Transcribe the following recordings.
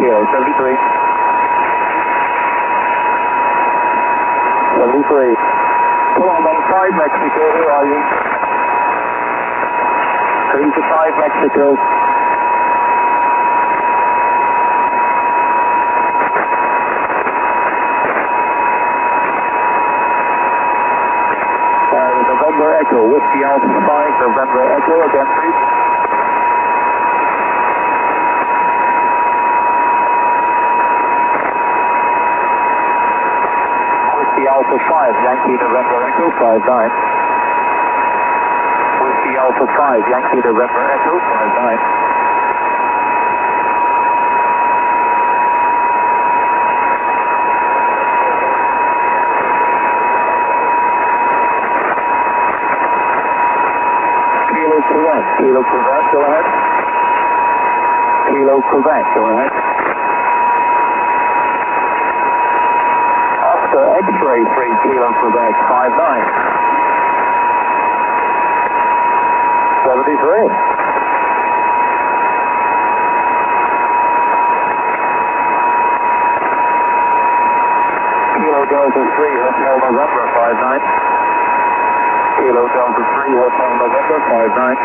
Kilo, 73. 73. Come on, 5 Mexico, where are you? 3 to 5 Mexico. November Echo, Whiskey Alpha 5, November Echo, again please. Whiskey Alpha 5, Yankee November Echo, 59. Whiskey Alpha 5, Yankee November Echo, 59. Kilo Quebec, go ahead. Kilo Quebec, go ahead. Oscar X-ray 3, Kilo Quebec, 59. 73. Kilo Delta 3, Hotel November, 59. Kilo Delta 3, Hotel November, 59.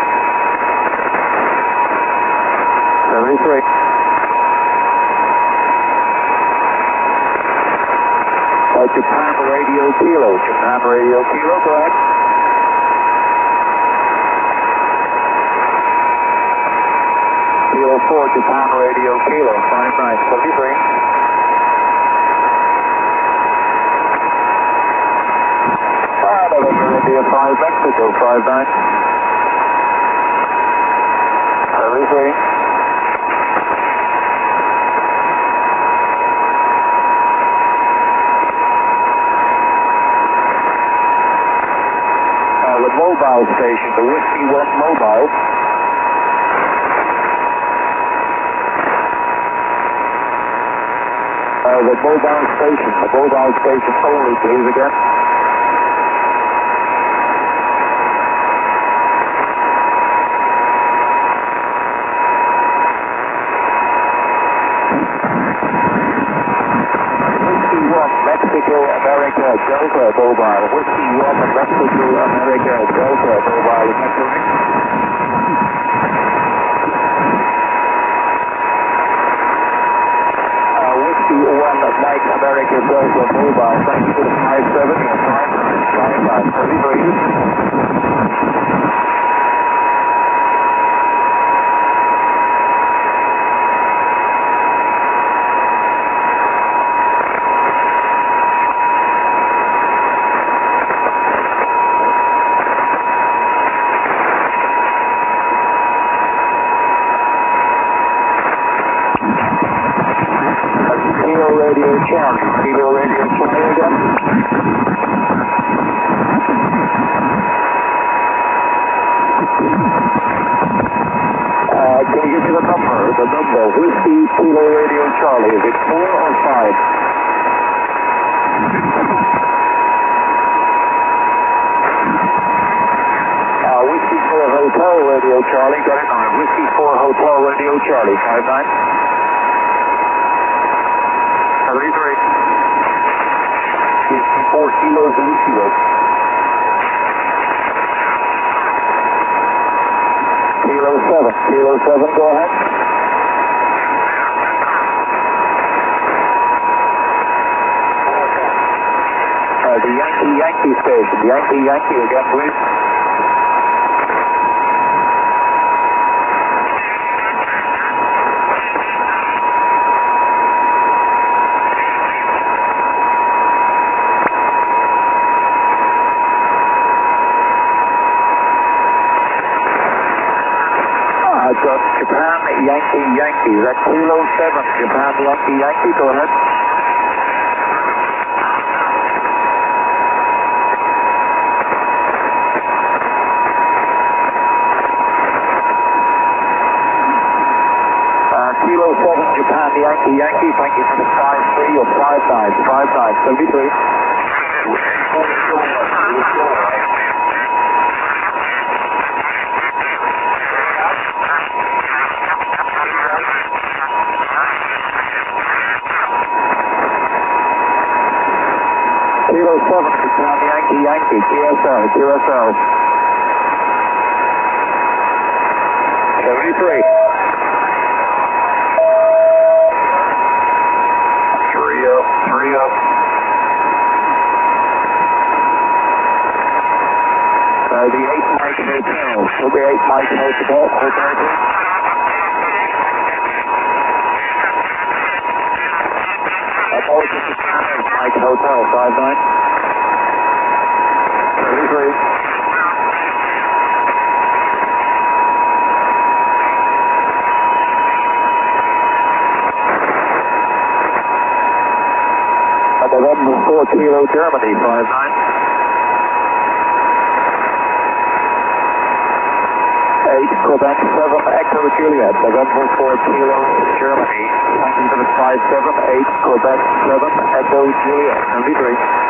73. Japan Radio Kilo. Japan Radio Kilo, go ahead. Kilo 4, Japan Radio Kilo, 5973. November India 5, Mexico, 59. 73. The mobile station, the Whiskey 1 mobile. The mobile station only, please, again. Whiskey 1, Mexico, America, Delta, mobile. Whiskey 1, Mexico, America, Delta, mobile. Is that correct? Whiskey 1, Mike, America, Delta, mobile. Thank you for the 57 or 59, 33. Radio Charlie. Kilo Radio Charlie again. Can you give me the number? The number. Whiskey Kilo Radio Charlie. Is it 4 or 5? Whiskey 4 Hotel Radio Charlie. Got it now. Whiskey 4 Hotel Radio Charlie. 59. 73. 4 kilos and kilos. Kilo 7. Kilo 7, go ahead. The Yankee station. Yankee again, please. Japan Yankee, that's Kilo 7, Japan Yankee, go ahead. Kilo 7, Japan Yankee, thank you for the 5-3 or 5-9, 73. Yankee, Yankee, QSL. 73. 3 up. The 8 Mike Hotel. Will be 8 Mike Hotel. Mike Hotel, 59. 33. November 4 Kilo Germany, 59. 8 Quebec 7 Echo Juliet, November 4 Kilo Germany, 57, 8 Quebec 7 Echo Juliet, 73.